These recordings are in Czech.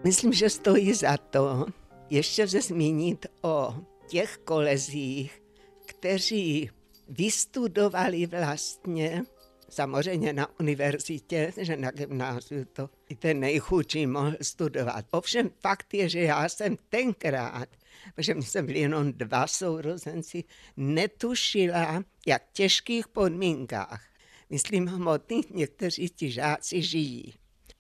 Myslím, že stojí za to ještě se zmínit o těch kolezích, kteří vystudovali vlastně, samozřejmě na univerzitě, že na gymnáziu to i ten nejchudší mohl studovat. Ovšem fakt je, že já jsem tenkrát, protože my jsme byli jenom 2 sourozenci, netušila, jak v těžkých podmínkách, myslím hmotných, někteří ti žáci žijí.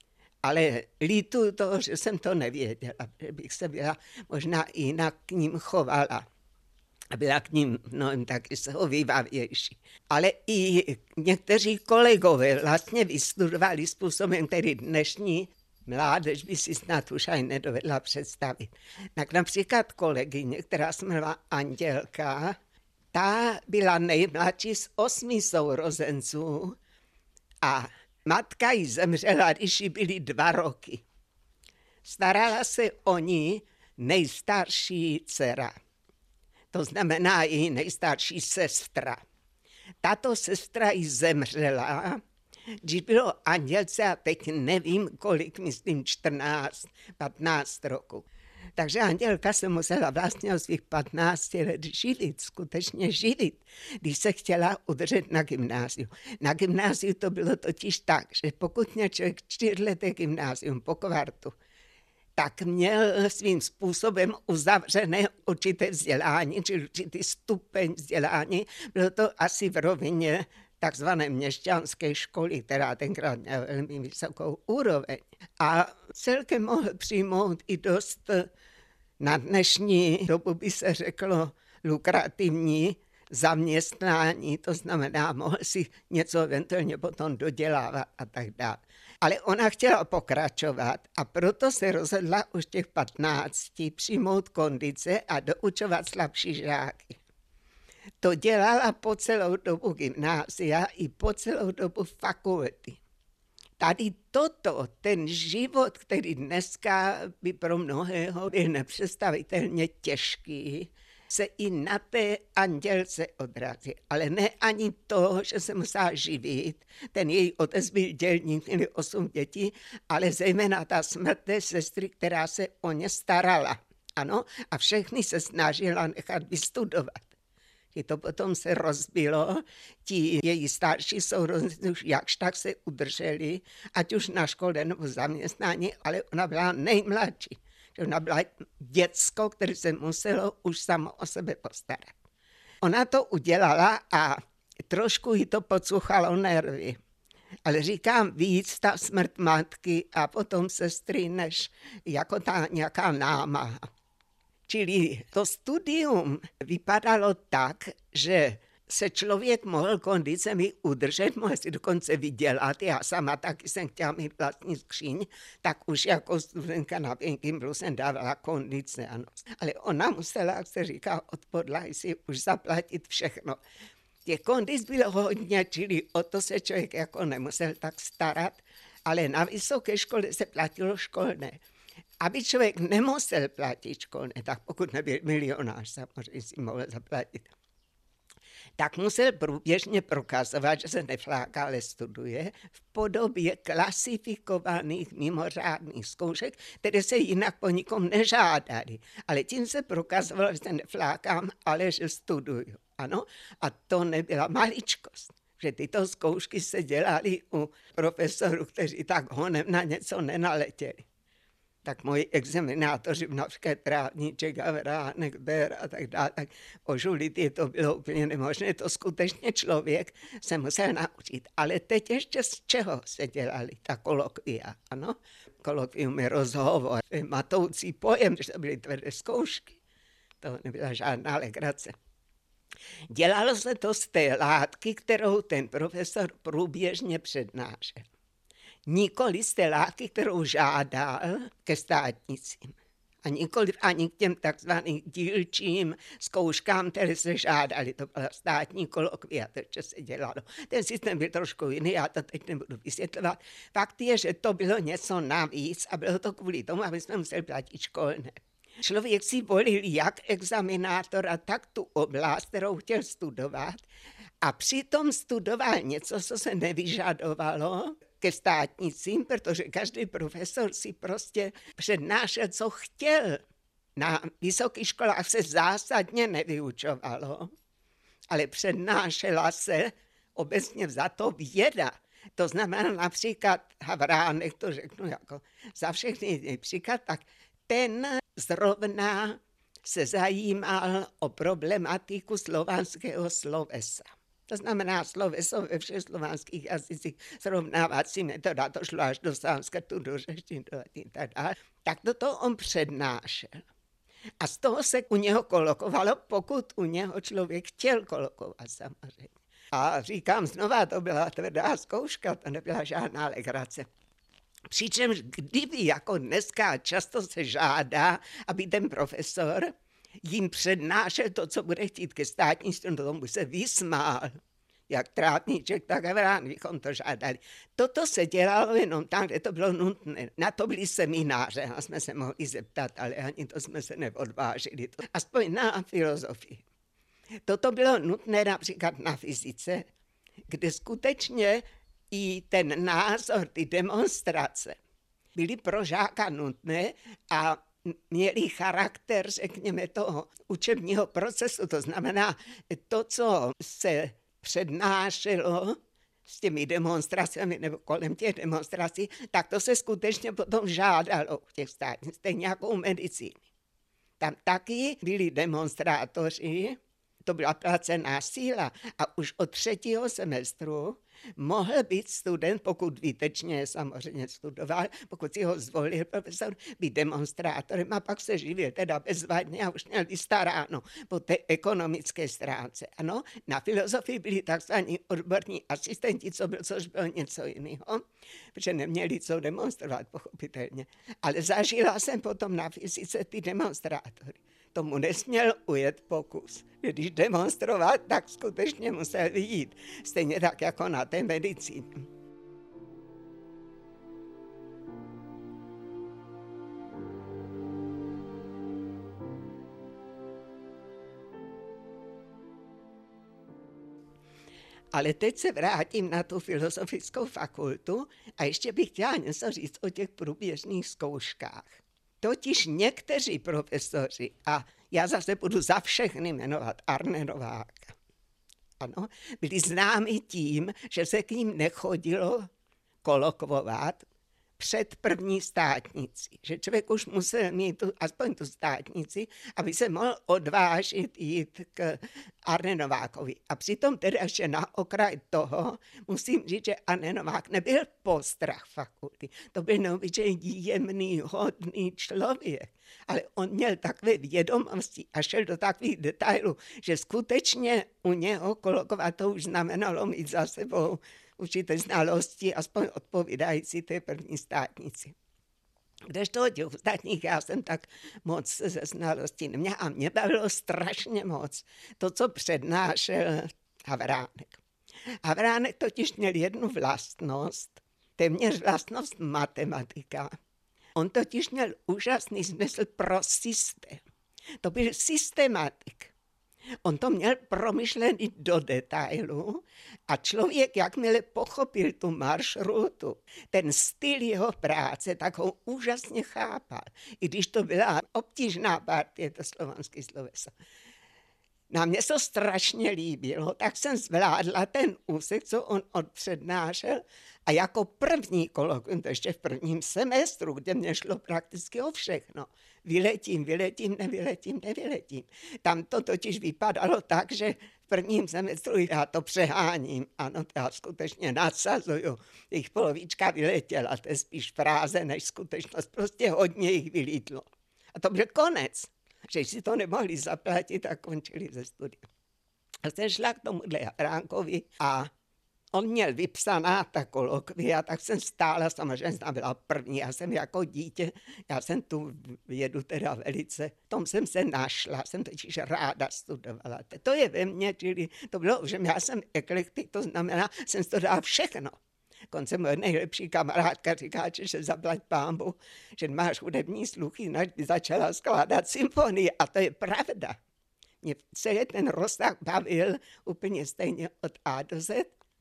Ale lítuju toho, že jsem to nevěděla, že bych se byla možná jinak k ním chovala. A byla k ním taky sehovívavější. Ale i někteří kolegové vlastně vystudovali způsobem, který dnešní mládež by si snad už ani nedovedla představit. Tak například kolegyně, která se jmenovala Andělka, ta byla nejmladší z 8 sourozenců a matka jí zemřela, když jí byly 2 roky. Starala se o ní nejstarší dcera. To znamená její nejstarší sestra. Tato sestra jí zemřela, když bylo Andělce, a teď nevím kolik, myslím 14, 15 roku. Takže Andělka se musela vlastně o svých 15 let živit, skutečně živit, když se chtěla udržet na gymnáziu. Na gymnáziu to bylo totiž tak, že pokud měl člověk 4leté gymnázium po kvartu, tak měl svým způsobem uzavřené určité vzdělání, či určitý stupeň vzdělání. Bylo to asi v rovině takzvané měšťanské školy, která tenkrát měla velmi vysokou úroveň. A celkem mohl přijmout i dost, na dnešní dobu by se řeklo, lukrativní zaměstnání, to znamená, mohl si něco eventuálně potom dodělávat a tak dále. Ale ona chtěla pokračovat a proto se rozhodla už těch 15 přijmout kondice a doučovat slabší žáky. To dělala po celou dobu gymnázia i po celou dobu fakulty. Tady toto, ten život, který dneska by pro mnohého byl nepředstavitelně těžký, se i na té Andělce odrazí. Ale ne ani to, že se musela živit. Ten její otec byl dělník, měli 8 dětí, ale zejména ta smrt té sestry, která se o ně starala. Ano, a všechny se snažila nechat vystudovat. I to potom se rozbilo, ti její starší sourozenci už jakž tak se udrželi, ať už na škole nebo zaměstnání, ale ona byla nejmladší. Že ona byla děcko, které se muselo už samo o sebe postarat. Ona to udělala a trošku jí to podsuchalo nervy. Ale říkám víc ta smrt matky a potom sestry, než jako ta nějaká námaha. Čili to studium vypadalo tak, že se člověk mohl kondicemi udržet, mohl si dokonce vydělat. Já sama taky jsem chtěla mít vlastní skříň, tak už jako studentka na Gimplu jsem dávala kondice, ano. Ale ona musela, jak se říká, od podlahy si už zaplatit všechno. Těch kondic bylo hodně, čili o to se člověk jako nemusel tak starat, ale na vysoké škole se platilo školné. Aby člověk nemusel platit školné, tak pokud nebyl milionář, samozřejmě si mohl zaplatit, tak musel průběžně prokazovat, že se nefláká, ale studuje v podobě klasifikovaných mimořádných zkoušek, které se jinak po nikom nežádali. Ale tím se prokazovalo, že se neflákám, ale že studuju. Ano? A to nebyla maličkost. Že tyto zkoušky se dělaly u profesorů, kteří tak honem na něco nenaletěli. Tak moji examinátoři, například Trávníček, Havránek, Bér a tak dále, tak ožulit je to bylo úplně nemožné. To skutečně člověk se musel naučit. Ale teď ještě z čeho se dělali ta kolokvia, ano? Kolokvium je rozhovor, je matoucí pojem, že to byly tvrdé zkoušky. To nebyla žádná legrace. Dělalo se to z té látky, kterou ten profesor průběžně přednášel. Nikoli z té látky, kterou žádal ke státnicím. A nikoli ani k těm takzvaným dílčím zkouškám, které se žádali. To byla státní kolokvia, to se dělalo. Ten systém byl trošku jiný, já to teď nebudu vysvětlovat. Fakt je, že to bylo něco navíc a bylo to kvůli tomu, aby jsme museli platit školné. Člověk si volil jak examinátora, tak tu oblast, kterou chtěl studovat, a přitom studoval něco, co se nevyžadovalo ke státnicím, protože každý profesor si prostě přednášel, co chtěl. Na vysokých školách se zásadně nevyučovalo, ale přednášela se obecně vzato věda. To znamená například Havránek, to řeknu jako za všechny příklad, tak ten zrovna se zajímal o problematiku slovanského slovesa. To znamená sloveso ve všech slovanských jazycích, srovnávací metoda, to šlo až do sanskrtu, do řeštiny, tak toto on přednášel. A z toho se u něho kolokovalo, pokud u něho člověk chtěl kolokovat samozřejmě. A říkám znova, to byla tvrdá zkouška, to nebyla žádná legrace. Přičemž kdyby jako dneska často se žádá, aby ten profesor jim přednášel to, co bude chtít ke státnictví, tomu se vysmál. Jak Trátníček, tak Havrán, bychom to žádali. Toto se dělalo jenom tam, kde to bylo nutné. Na to byly semináře, a jsme se mohli zeptat, ale ani to jsme se neodvážili. Aspoň na filozofii. Toto bylo nutné například na fyzice, kde skutečně i ten názor, ty demonstrace byly pro žáka nutné a měli charakter, řekněme, toho učebního procesu. To znamená, to, co se přednášelo s těmi demonstracemi nebo kolem těch demonstrací, tak to se skutečně potom žádalo v těch státních, stejně jako u medicíny. Tam taky byli demonstrátoři, to byla placená síla a už od 3. semestru mohl být student, pokud výtečně samozřejmě studoval, pokud si ho zvolil profesor, být demonstrátorem a pak se živil teda bezvadně a už měl vystaráno po té ekonomické stránce. Ano, na filozofii byli takzvaní odborní asistenti, což bylo něco jiného, protože neměli co demonstrovat, pochopitelně. Ale zažila jsem potom na fyzice ty demonstrátory. Tomu nesměl ujet pokus. Když demonstroval, tak skutečně musel vyjít. Stejně tak jako na té medicíně. Ale teď se vrátím na tu filozofickou fakultu a ještě bych chtěla něco říct o těch průběžných zkouškách. Totiž někteří profesoři, a já zase budu za všechny jmenovat Arne Nováka, ano, byli známi tím, že se k ním nechodilo kolokvovat před první státnicí. Že člověk už musel mít aspoň tu státnici, aby se mohl odvážit jít k Arne Novákovi. A přitom teda ještě na okraj toho musím říct, že Arne Novák nebyl postrach fakulty. To byl neobyčejný jemný, hodný člověk. Ale on měl takové vědomosti a šel do takových detailů, že skutečně u něho kolokovat to už znamenalo mít za sebou určité znalosti, aspoň odpovídající té první státnici. Kdežto od těch ostatních já jsem tak moc ze znalostí neměla a mě bavilo strašně moc to, co přednášel Havránek. Havránek totiž měl jednu vlastnost, téměř vlastnost matematika. On totiž měl úžasný smysl pro systém. To byl systematik. On to měl promyšlený do detailu a člověk, jakmile pochopil tu maršrutu, ten styl jeho práce, tak ho úžasně chápal. I když to byla obtížná partie, to slovanský sloveso. Na mě to strašně líbilo, tak jsem zvládla ten úsek, co on odpřednášel a jako první kolokvium, to ještě v prvním semestru, kde mě šlo prakticky o všechno. Vyletím, nevyletím. Tam to totiž vypadalo tak, že v prvním semestru já to přeháním. Ano, já skutečně nadsazuju. Jejich polovička vyletěla, to je spíš fráze než skutečnost. Prostě hodně jich vylítlo. A to byl konec. Že si to nemohli zaplatit a končili ze studia. A jsem šla k tomuhle Havránkovi a on měl vypsaná ta kolokvia, tak jsem stála, samozřejmě jsem byla první, já jsem jako dítě, já jsem tu vědu teda velice, v tom jsem se našla, jsem totiž ráda studovala. To je ve mně, čili to bylo, že já jsem eklektik, to znamená, jsem studovala všechno. Konce moje nejlepší kamarádka říká, že zaplať pánbu, že máš hudební sluch, jinak by začala skládat symfonii. A to je pravda. Mě celý ten rozsah bavil úplně stejně od A do Z.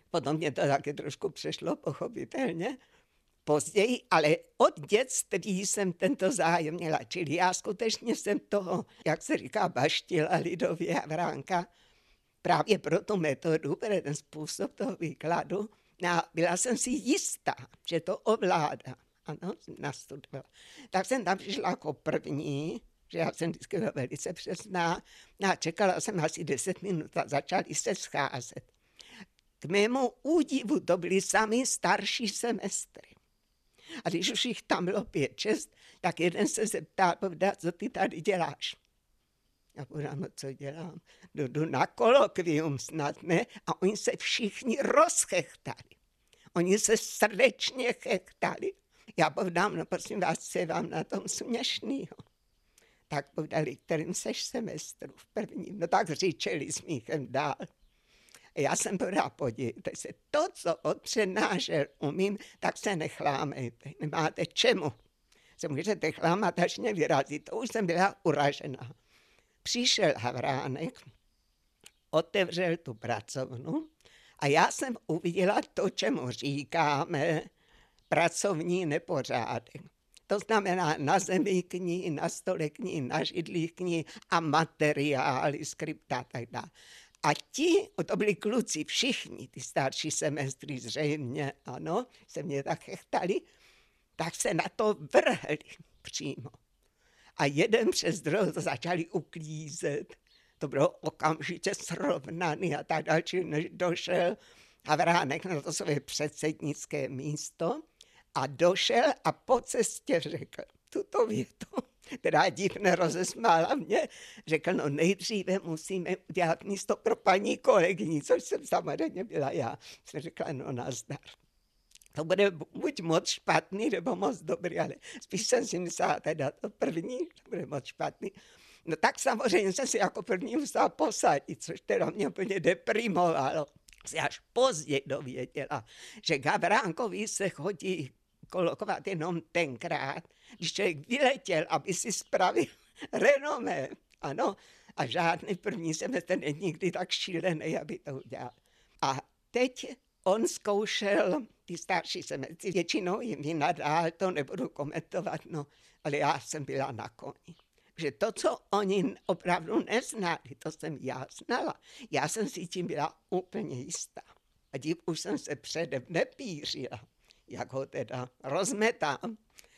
Potom mě to taky trošku přešlo, pochopitelně. Později, ale od dětství jsem tento zájem měla. Čili já skutečně jsem toho, jak se říká, baštila lidově Havránka, právě pro tu metodu, pro ten způsob toho výkladu. A byla jsem si jistá, že to ovládá. Ano, nastudovala. Tak jsem tam přišla jako první, že já jsem vždycky byla velice přesná. A čekala jsem asi 10 minut a začali se scházet. K mému údivu to byly sami starší semestry. A když už jich tam bylo 5-6, tak jeden se zeptal, co ty tady děláš? Já povedám, co dělám? Jdu na kolokvium snad, ne? A oni se všichni rozchechtali. Oni se srdečně chechtali. Já povedám, no prosím vás, co je vám na tom směšnýho? Tak povedali, kterým seš semestru v prvním. No tak říčeli smíchem dál. Já jsem povedala, podívejte se, to, co odpřednášel umím, tak se nechlámejte, nemáte čemu. Se můžete chlámat, až mě vyrazí, to už jsem byla uražená. Přišel Havránek, otevřel tu pracovnu a já jsem uviděla to, čemu říkáme pracovní nepořádek. To znamená na zemi knihy, na stole knihy, na židlích knihy a materiály, skripta a tak dále. A ti, to byli kluci, všichni, ty starší semestry zřejmě, ano, se mě tak chechtali, tak se na to vrhli přímo. A jeden přes druhého to začali uklízet. To bylo okamžitě srovnaný a tak dále, než došel Havránek na to své předsednické místo a došel a po cestě řekl tuto větu, která divně rozesmála mě, řekl, no nejdříve musíme udělat místo pro paní kolegyni, což jsem samozřejmě byla já. Jsem řekla, no nazdar. To bude buď moc špatný, nebo moc dobrý, ale spíš jsem si myslela teda to první, to bude moc špatný. No tak samozřejmě jsem si jako první musela posadit, což teda mě úplně deprimovalo. Si až později dověděla, že Havránkovi se chodí kolokovat jenom tenkrát, když člověk vyletěl, aby si spravil renomé. Ano, a žádný první semestr není nikdy tak šílený, aby to udělal. A teď on zkoušel ty starší semestry, většinou jim vynadál, to nebudu komentovat, no, ale já jsem byla na koni. Že to, co oni opravdu neznali, to jsem já znala. Já jsem si tím byla úplně jistá. A dík už jsem se předem nepířila, jak ho teda rozmetám.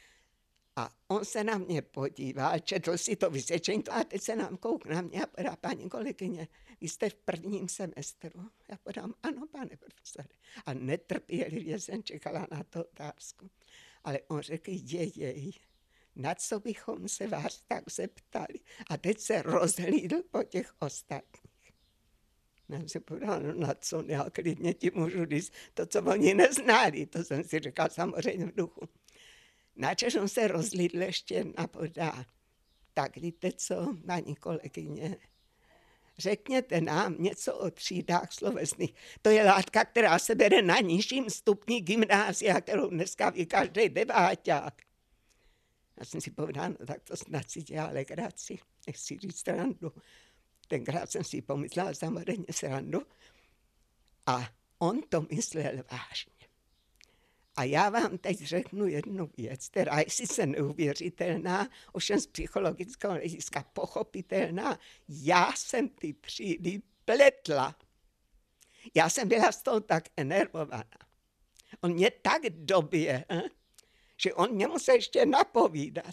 A on se na mě podíval, četl si to vysvědčení a teď se nám kouk na mě a podá, paní kolegyně, vy jste v prvním semestru. Já podám, ano, pane profesore. A netrpělivě jsem čekala na tu otázku. Ale on řekl, jej, na co bychom se vás tak zeptali. A teď se rozhlídl po těch ostatních. Já jsem povedala, no na co, já klidně ti můžu říct to, co oni neznali. To jsem si říkal samozřejmě v duchu. Načež on se rozlídl ještě a podá. Tak víte co, paní kolegyně, řekněte nám něco o třídách slovesných. To je látka, která se bere na nižším stupni gymnázia, kterou dneska ví každý deváťák. Já jsem si povedala, no tak to snad si dělá legraci, nechci říct srandu. Tenkrát jsem si pomyslela samozřejmě srandu a on to myslel vážně. A já vám teď řeknu jednu věc, která je sice neuvěřitelná, ovšem z psychologického hlediska pochopitelná. Já jsem ty třídy pletla. Já jsem byla z toho tak enervovaná. On mě tak dobije, že on mě musel ještě napovídat.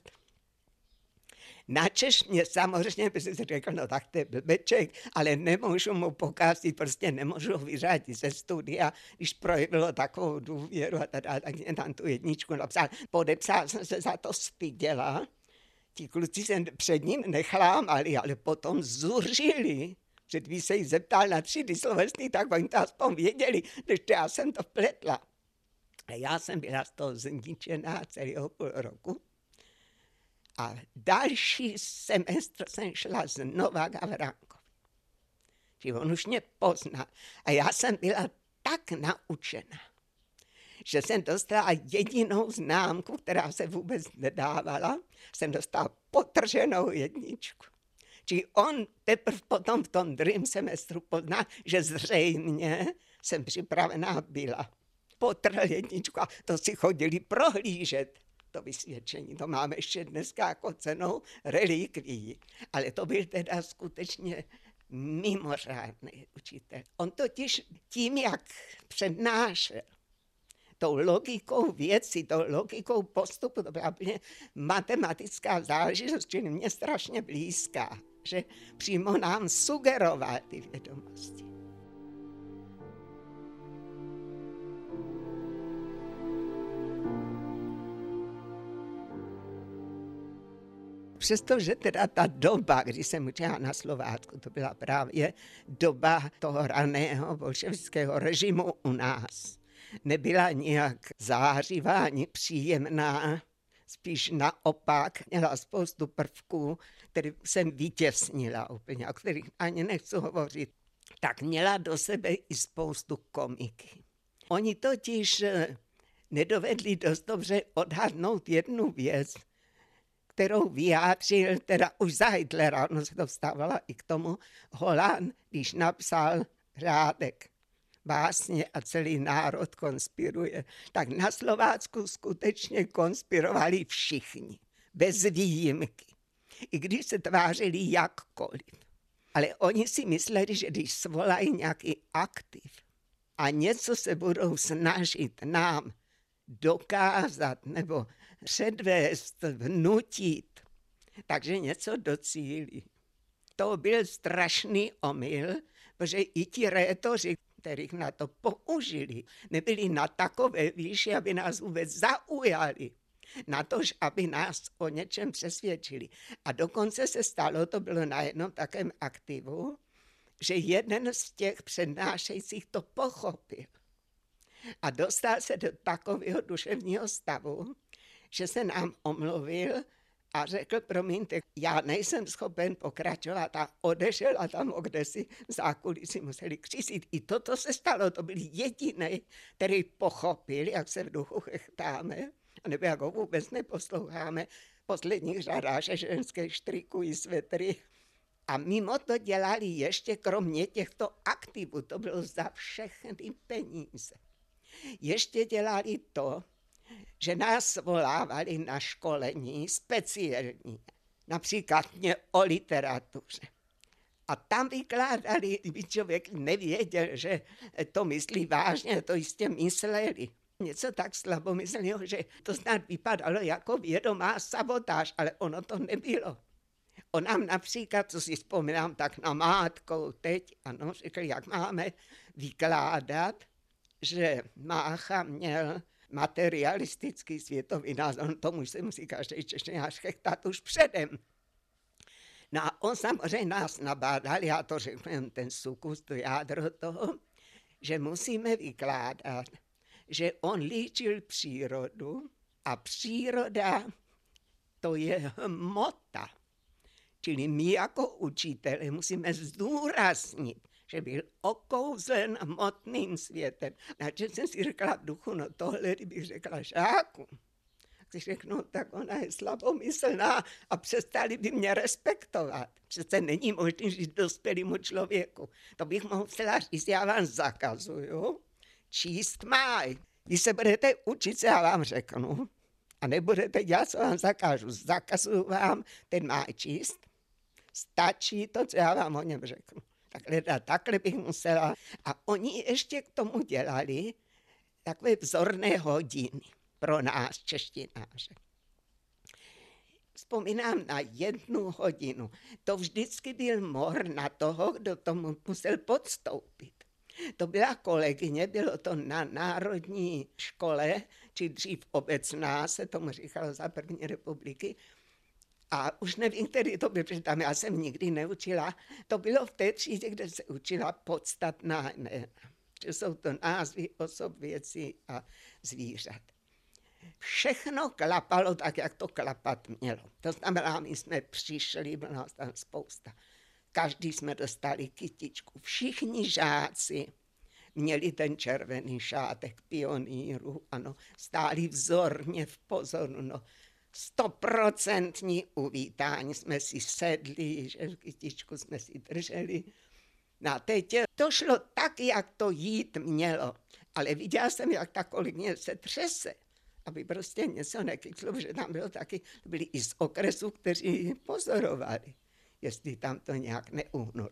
Načež mě samozřejmě, protože si řekl, no tak to je blbeček, ale nemůžu mu pokázat, prostě nemůžu ho vyřadit ze studia, když projevilo takovou důvěru a tak mě tam tu jedničku napsal. Podepsal jsem se za to styděla. Ti kluci se před ním nechlámali, ale potom zuřili. Že když se jí zeptal na třídy slovesný, tak oni to aspoň věděli, než já jsem to pletla. A já jsem byla z toho zničená celého půl roku. A další semestr jsem šla znova k Havránkovi. Že on už mě poznal. A já jsem byla tak naučena, že jsem dostala jedinou známku, která se vůbec nedávala. Jsem dostala potrženou jedničku. Či on teprve potom v tom druhém semestru pozná, že zřejmě jsem připravená byla. Potrhl jedničku a to si chodili prohlížet. To vysvědčení, to máme ještě dneska jako cenou relikví. Ale to byl teda skutečně mimořádný učitel. On totiž tím, jak přednášel, tou logikou věci, tou logikou postupu, to byla úplně matematická záležitost, čili mě strašně blízká, že přímo nám sugeroval ty vědomosti. Přestože teda ta doba, kdy jsem učila na Slovácku, to byla právě doba toho raného bolševického režimu u nás. Nebyla nijak zářivá ani příjemná, spíš naopak měla spoustu prvků, které jsem vytěsnila úplně, o kterých ani nechci hovořit. Tak měla do sebe i spoustu komiky. Oni totiž nedovedli dost dobře odhadnout jednu věc, kterou vyjádřil teda už za Hitlera, ono se to vstávalo i k tomu, Holan, když napsal řádek básně a celý národ konspiruje, tak na Slovácku skutečně konspirovali všichni, bez výjimky, i když se tvářili jakkoliv. Ale oni si mysleli, že když svolají nějaký aktiv a něco se budou snažit nám dokázat nebo předvést, vnutit, takže něco docílí. To byl strašný omyl, protože i ti rétoři, kterých na to použili, nebyli na takové výši, aby nás vůbec zaujali, na to, aby nás o něčem přesvědčili. A dokonce se stalo, to bylo na jednom takém aktivu, že jeden z těch přednášejících to pochopil. A dostal se do takového duševního stavu, že se nám omluvil a řekl, promiňte, já nejsem schopen pokračovat a odešel a tam, kde si v zákulisí museli křísit. I toto se stalo, to byl jediný, který pochopil, jak se v duchu chechtáme, nebo jak ho vůbec neposloucháme, v posledních řadách, že ženské štrikují svetry. A mimo to dělali ještě kromě těchto aktivů, to bylo za všechny peníze. Ještě dělali to, že nás volávali na školení speciální, například mě o literatuře. A tam vykládali, kdyby člověk nevěděl, že to myslí vážně, to jistě mysleli. Něco tak slabomyslného, že to snad vypadalo jako vědomá sabotáž, ale ono to nebylo. On nám například, co si vzpomínám, tak namátkou teď, ano, řekl, jak máme vykládat, že Mácha měl materialistický světový názor, tomu se musí každý čečenář chechtat už předem. No a on samozřejmě nás nabádal, já to řeknu jen ten sukus, to jádro toho, že musíme vykládat, že on líčil přírodu a příroda to je hmota. Čili my jako učitelé musíme zdůraznit, že byl okouzlen hmotným světem. Takže jsem si řekla v duchu, no tohle, kdybych řekla žáku, tak si řeknu, tak ona je slabomyslná a přestali by mě respektovat. Přece není možné žít dospělému člověku. To bych mohla říct, já vám zakazuju, číst máj. Když se budete učit, já vám řeknu, a nebudete dělat, co vám zakážu. Zakazuju vám ten máj číst. Stačí to, co já vám o něm řeknu. Takhle bych musela. A oni ještě k tomu dělali takové vzorné hodiny pro nás, češtináře. Vzpomínám na 1 hodinu. To vždycky byl mor na toho, kdo tomu musel podstoupit. To byla kolegyně, bylo to na Národní škole, či dřív obecná, se tomu říkalo za první republiky. A už nevím, který to byl, protože tam já jsem nikdy neučila. To bylo v té třídě, kde se učila podstatná jména. Že jsou to názvy osob, věcí a zvířat. Všechno klapalo tak, jak to klapat mělo. To znamená, my jsme přišli, bylo nás tam spousta. Každý jsme dostali kytičku. Všichni žáci měli ten červený šátek pionýru, ano, stáli vzorně v pozoru, no. 100% uvítání, jsme si sedli, že kytičku jsme si drželi. No a teď to šlo tak, jak to jít mělo, ale viděla jsem, jak ta kolegyně se třese, aby prostě něco nekyklo, protože tam bylo taky, byli i z okresu, kteří pozorovali, jestli tam to nějak neuhnulo.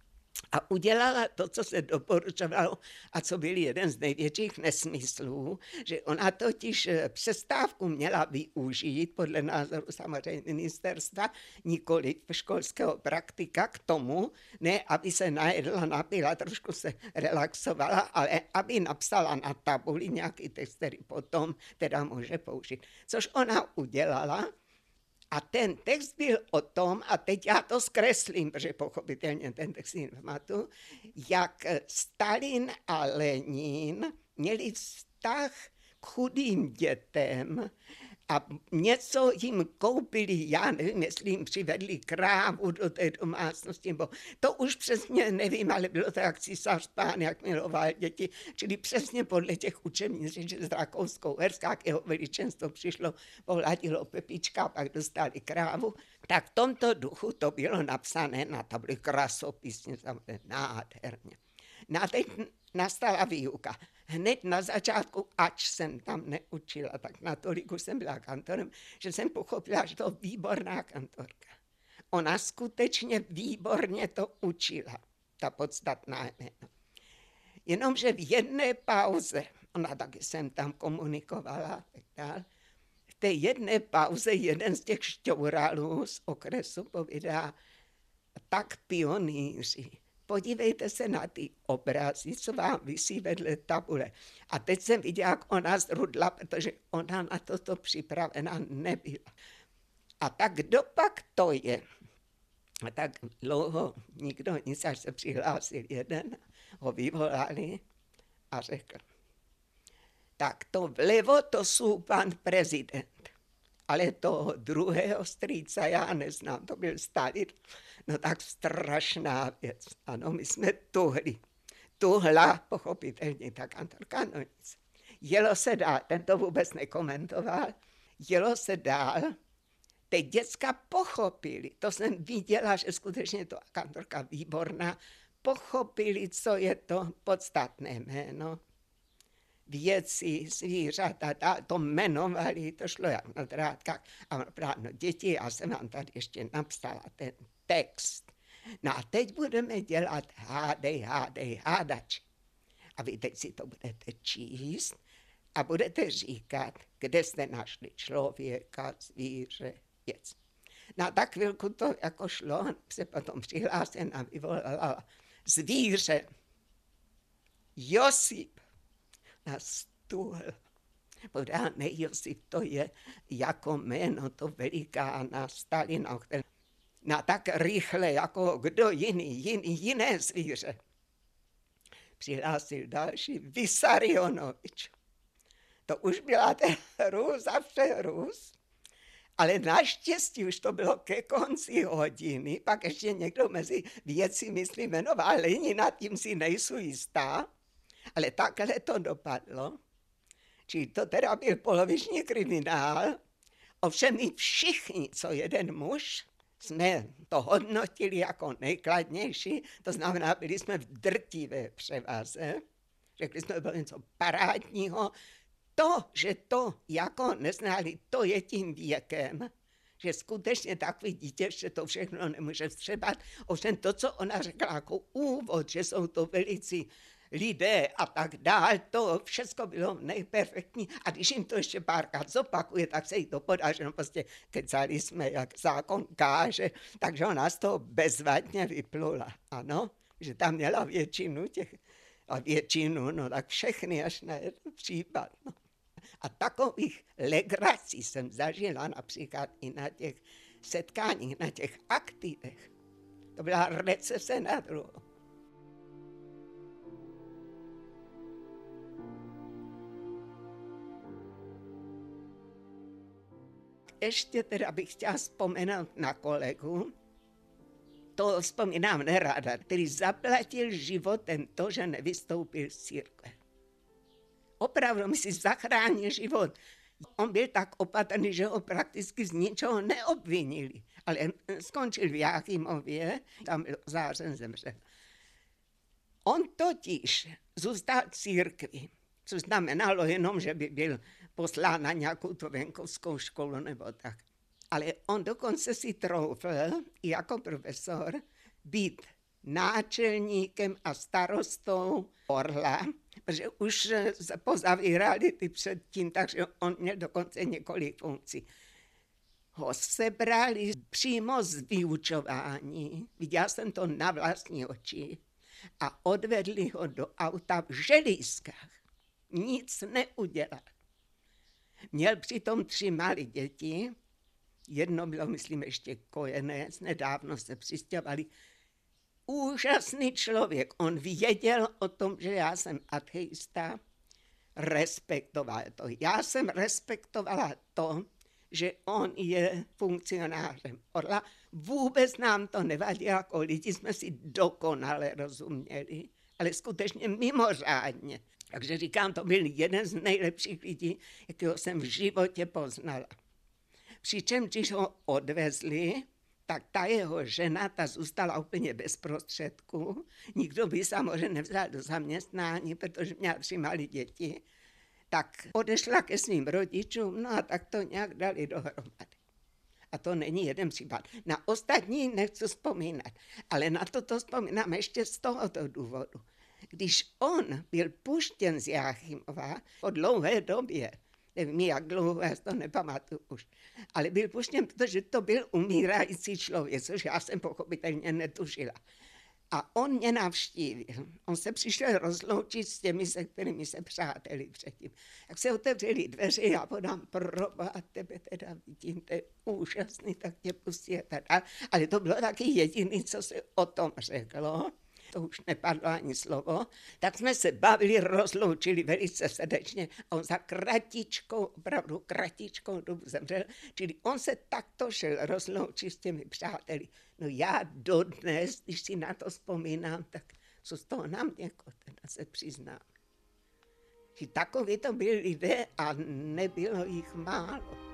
A udělala to, co se doporučovalo a co byl jeden z největších nesmyslů, že ona totiž přestávku měla využít, podle názoru samozřejmě ministerstva, nikoli školského praktika k tomu, ne aby se najedla, napila, trošku se relaxovala, ale aby napsala na tabuli nějaký text, který potom teda může použít. Což ona udělala. A ten text byl o tom, a teď já to zkreslím, protože pochopitelně ten text si nepamatuju, jak Stalin a Lenin měli vztah k chudým dětem a něco jim koupili, já nevím, jestli jim přivedli krávu do té domácnosti, bo to už přesně nevím, ale bylo to jak císař pán, jak miloval děti, čili přesně podle těch učebnic, že z Rakouskou-Herská k jeho veličenstvu přišlo, pohladilo Pepička, pak dostali krávu, tak v tomto duchu to bylo napsané na tabuli krasopisně, nádherně. No a teď nastala výuka. Hned na začátku, ač jsem tam neučila, tak natolik už jsem byla kantorem, že jsem pochopila, že to výborná kantorka. Ona skutečně výborně to učila, ta podstatná jméno. Jenomže v jedné pauze, ona taky jsem tam komunikovala, tak dál, v té jedné pauze jeden z těch šťouralů z okresu povídá, tak pionýři, podívejte se na ty obrazy, co vám visí vedle tabule. A teď jsem viděla, jak ona zrudla, protože ona na toto připravena nebyla. A tak kdo pak to je? A tak dlouho nikdo nic, až se přihlásil jeden, ho vyvolali a řekl, tak to vlevo to jsou pan prezident, ale toho druhého strýca já neznám, to byl Stalin. No tak strašná věc. Ano, my jsme tuhla, pochopitelně, ta kantorka, no nic. Jelo se dál, ten to vůbec nekomentoval, jelo se dál, teď děcka pochopili, to jsem viděla, že skutečně to kantorka výborná, pochopili, co je to podstatné jméno. Věci, zvířata, to jmenovali, to šlo jak na drátkách. A právě děti, já jsem vám tady ještě napsala ten text. No a teď budeme dělat hádej, hádač. A vy teď si to budete číst a budete říkat, kde jste našli člověka, zvíře, věc. No a tak chvilku to jako šlo, se potom přihlásil a vyvolala zvíře. Josip na stůl. Podáme Josip, to je jako jméno to velikána Stalina. No tak rychle, jako kdo jiné zvíře. Přihlásil další Vysarionovič. To už byla ten Rus a přerus, ale naštěstí už to bylo ke konci hodiny, pak ještě někdo mezi věci myslí jmenoval Lenina, tím si nejsou jistá, ale takhle to dopadlo. Čili to teda byl poloviční kriminál, ovšem i všichni, co jeden muž, jsme to hodnotili jako nejkladnější, to znamená, byli jsme v drtivé převaze, řekli jsme, bylo něco parádního. To, že to jako neznali, to je tím věkem, že skutečně takový dítě, že to všechno nemůže vstřebat. Ovšem to, co ona řekla jako úvod, že jsou to velicí lidé a tak dál, to všechno bylo nejperfektní. A když jim to ještě párkrát zopakuje, tak se jí to podaří. No prostě kecali jsme, jak zákon káže, takže ona z toho bezvadně vyplula. Ano, že tam měla většinu, no tak všechny až na jeden případ. No. A takových legrací jsem zažila například i na těch setkáních, na těch aktivech. To byla recese na druhou. Ještě teda bych chtěla vzpomenout na kolegu, to vzpomínám nerada, který zaplatil životem to, že nevystoupil z církve. Opravdu mi si zachránil život. On byl tak opatrný, že ho prakticky z ničeho neobvinili, ale skončil v Jáchymově, tam byl zářen, zemřel. On totiž zůstal v církvi, což znamenalo jenom, že by byl poslán na nějakou tu venkovskou školu nebo tak. Ale on dokonce si troufl jako profesor být náčelníkem a starostou Orla, protože už se pozavírali ty předtím, takže on měl dokonce několik funkcí. Ho sebrali přímo z vyučování, viděla jsem to na vlastní oči, a odvedli ho do auta v želízkách. Nic neudělal. Měl přitom 3 malé děti, jedno bylo, myslím, ještě kojenec, nedávno se přistěhovali. Úžasný člověk, on věděl o tom, že já jsem ateista, respektoval to. Já jsem respektovala to, že on je funkcionářem Orla. Vůbec nám to nevadilo, jako lidi jsme si dokonale rozuměli, ale skutečně mimořádně. Takže říkám, to byl jeden z nejlepších lidí, jakého jsem v životě poznala. Přičem, když ho odvezli, tak ta jeho žena, ta zůstala úplně bez prostředků. Nikdo by samozřejmě nevzal do zaměstnání, protože měla 3 malé děti. Tak odešla ke svým rodičům, no a tak to nějak dali dohromady. A to není jeden případ. Na ostatní nechci vzpomínat, ale na toto vzpomínám ještě z tohoto důvodu. Když on byl puštěn z Jáchymova po dlouhé době, nevím, jak dlouho, já to nepamatuju už, ale byl puštěn, protože to byl umírající člověk, což já jsem pochopitelně netušila. A on mě navštívil. On se přišel rozloučit s těmi, se kterými se přáteli předtím. Jak se otevřeli dveře, já podám proba, tebe teda vidím, to je úžasný, tak tě pustí. Ale to bylo taky jediné, co se o tom řeklo. To už nepadlo ani slovo, tak jsme se bavili, rozloučili velice srdečně a on za kratičkou, opravdu kratičkou dobu zemřel, čili on se takto šel rozloučit s těmi přáteli. No já dodnes, když si na to vzpomínám, tak co z toho nám jako teda se přiznám. Že takový to byli lidé a nebylo jich málo.